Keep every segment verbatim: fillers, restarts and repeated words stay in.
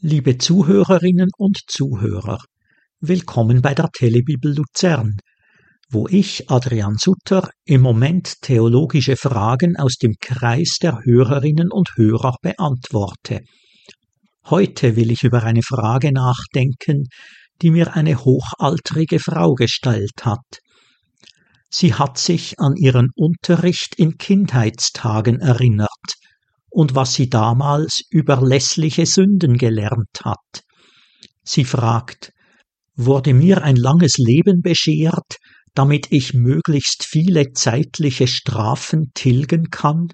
Liebe Zuhörerinnen und Zuhörer, willkommen bei der Telebibel Luzern, wo ich, Adrian Sutter, im Moment theologische Fragen aus dem Kreis der Hörerinnen und Hörer beantworte. Heute will ich über eine Frage nachdenken, die mir eine hochaltrige Frau gestellt hat. Sie hat sich an ihren Unterricht in Kindheitstagen erinnert und was sie damals über lässliche Sünden gelernt hat. Sie fragt: Wurde mir ein langes Leben beschert, damit ich möglichst viele zeitliche Strafen tilgen kann?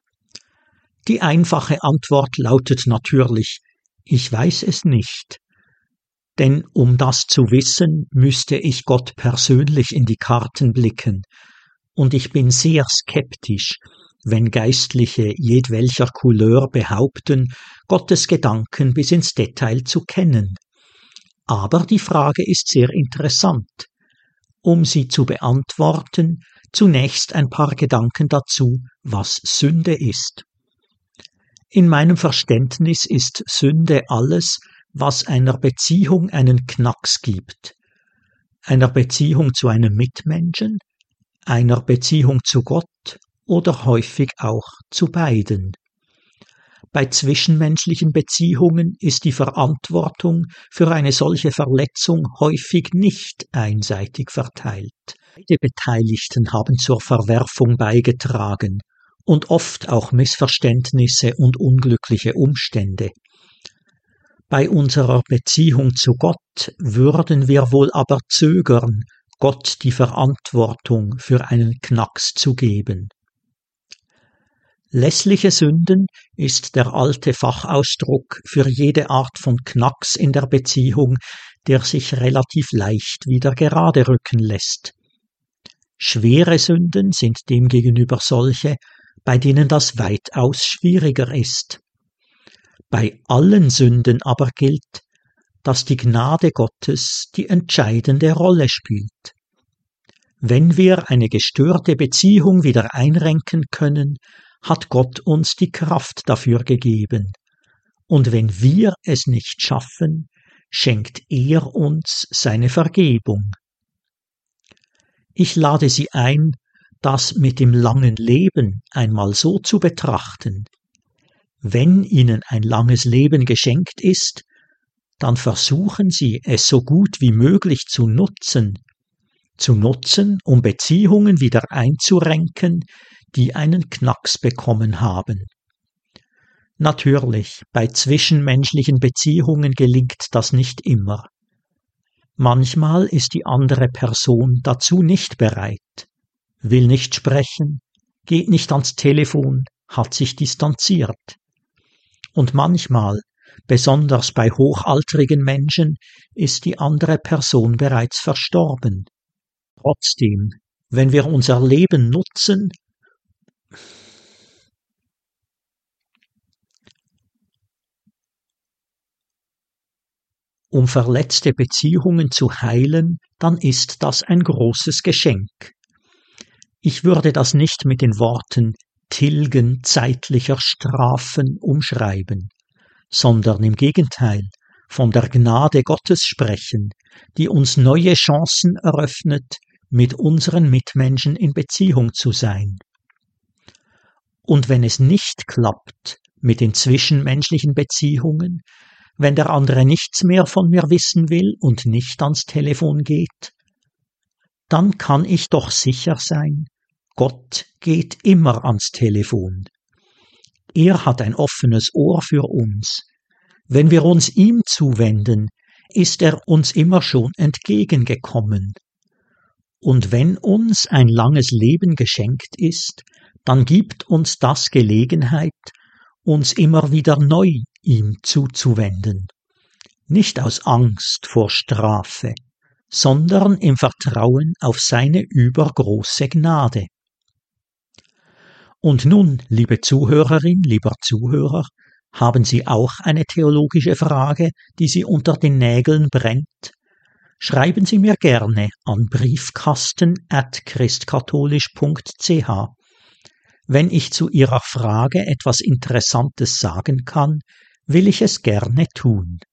Die einfache Antwort lautet natürlich: Ich weiß es nicht. Denn um das zu wissen, müsste ich Gott persönlich in die Karten blicken. Und ich bin sehr skeptisch, wenn Geistliche jedwelcher Couleur behaupten, Gottes Gedanken bis ins Detail zu kennen. Aber die Frage ist sehr interessant. Um sie zu beantworten, zunächst ein paar Gedanken dazu, was Sünde ist. In meinem Verständnis ist Sünde alles, was einer Beziehung einen Knacks gibt. Einer Beziehung zu einem Mitmenschen, einer Beziehung zu Gott oder häufig auch zu beiden. Bei zwischenmenschlichen Beziehungen ist die Verantwortung für eine solche Verletzung häufig nicht einseitig verteilt. Beide Beteiligten haben zur Verwerfung beigetragen und oft auch Missverständnisse und unglückliche Umstände. Bei unserer Beziehung zu Gott würden wir wohl aber zögern, Gott die Verantwortung für einen Knacks zu geben. Lässliche Sünden ist der alte Fachausdruck für jede Art von Knacks in der Beziehung, der sich relativ leicht wieder gerade rücken lässt. Schwere Sünden sind demgegenüber solche, bei denen das weitaus schwieriger ist. Bei allen Sünden aber gilt, dass die Gnade Gottes die entscheidende Rolle spielt. Wenn wir eine gestörte Beziehung wieder einrenken können, hat Gott uns die Kraft dafür gegeben. Und wenn wir es nicht schaffen, schenkt er uns seine Vergebung. Ich lade Sie ein, das mit dem langen Leben einmal so zu betrachten. Wenn Ihnen ein langes Leben geschenkt ist, dann versuchen Sie, es so gut wie möglich zu nutzen, zu nutzen, um Beziehungen wieder einzurenken, die einen Knacks bekommen haben. Natürlich, bei zwischenmenschlichen Beziehungen gelingt das nicht immer. Manchmal ist die andere Person dazu nicht bereit, will nicht sprechen, geht nicht ans Telefon, hat sich distanziert. Und manchmal, besonders bei hochaltrigen Menschen, ist die andere Person bereits verstorben. Trotzdem, wenn wir unser Leben nutzen, um verletzte Beziehungen zu heilen, dann ist das ein großes Geschenk. Ich würde das nicht mit den Worten Tilgen zeitlicher Strafen umschreiben, sondern im Gegenteil von der Gnade Gottes sprechen, die uns neue Chancen eröffnet, mit unseren Mitmenschen in Beziehung zu sein. Und wenn es nicht klappt mit den zwischenmenschlichen Beziehungen, wenn der andere nichts mehr von mir wissen will und nicht ans Telefon geht, dann kann ich doch sicher sein, Gott geht immer ans Telefon. Er hat ein offenes Ohr für uns. Wenn wir uns ihm zuwenden, ist er uns immer schon entgegengekommen. Und wenn uns ein langes Leben geschenkt ist, dann gibt uns das Gelegenheit, uns immer wieder neu ihm zuzuwenden. Nicht aus Angst vor Strafe, sondern im Vertrauen auf seine übergroße Gnade. Und nun, liebe Zuhörerin, lieber Zuhörer, haben Sie auch eine theologische Frage, die Sie unter den Nägeln brennt? Schreiben Sie mir gerne an briefkasten at christkatholisch punkt c h. Wenn ich zu Ihrer Frage etwas Interessantes sagen kann, will ich es gerne tun.